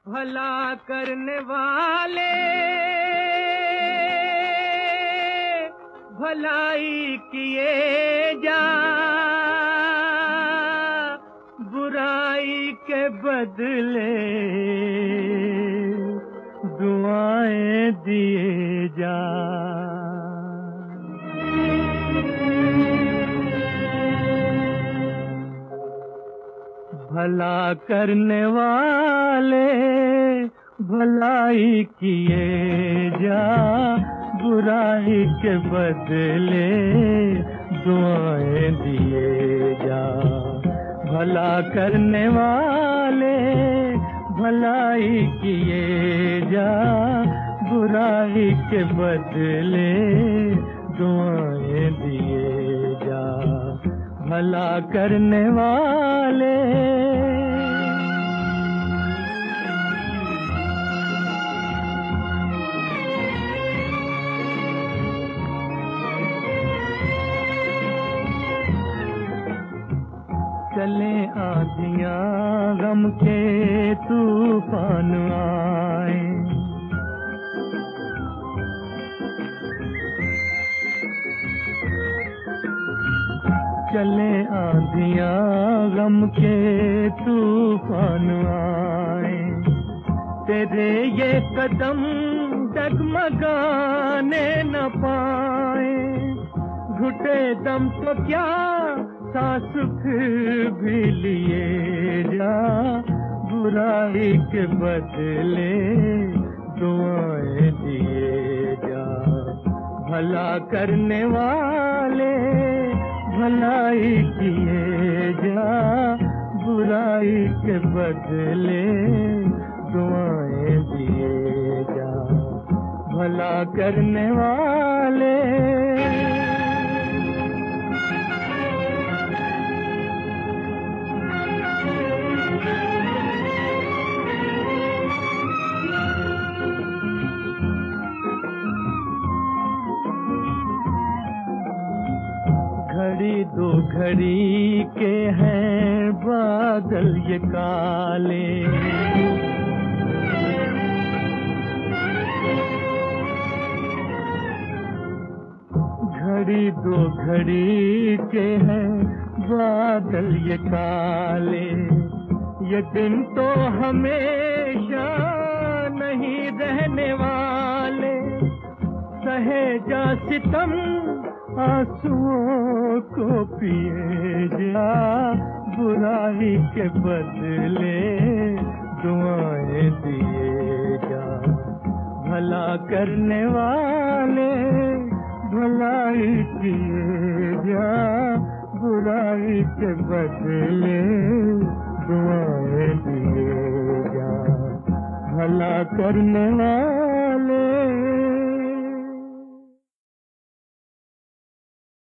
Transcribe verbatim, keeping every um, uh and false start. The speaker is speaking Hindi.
भला करने वाले भलाई किए जा, बुराई के बदले दुआएं दिए जा। भला करने वाले भलाई किए जा, बुराई के बदले दुआएं दिए जा। भला करने वाले भलाई किए जा, बुराई के बदले दुआएं दिए जा। भला करने वाले चले आंधियां गम के तूफान आए, चले आंधियां गम के तूफान आए, तेरे ये कदम डगमगाने न पाए। घुटे दम तो क्या सांस फिर भी लिए जा, बुराई के बदले दुआएं दिए जा। भला करने वाले भलाई किए जा, बुराई के बदले दुआएं दिए जा। भला करने वाले घड़ी दो घड़ी के हैं बादल ये काले, घड़ी दो घड़ी के हैं बादल ये काले। ये दिन तो हमेशा नहीं रहने वाले, सहे जा सितम आंसुओं को पिए जा, बुराई के बदले दुआएं दिए जा। भला करने वाले भलाई किए जा, बुराई के बदले दुआएं दिए जा। भला करने वाले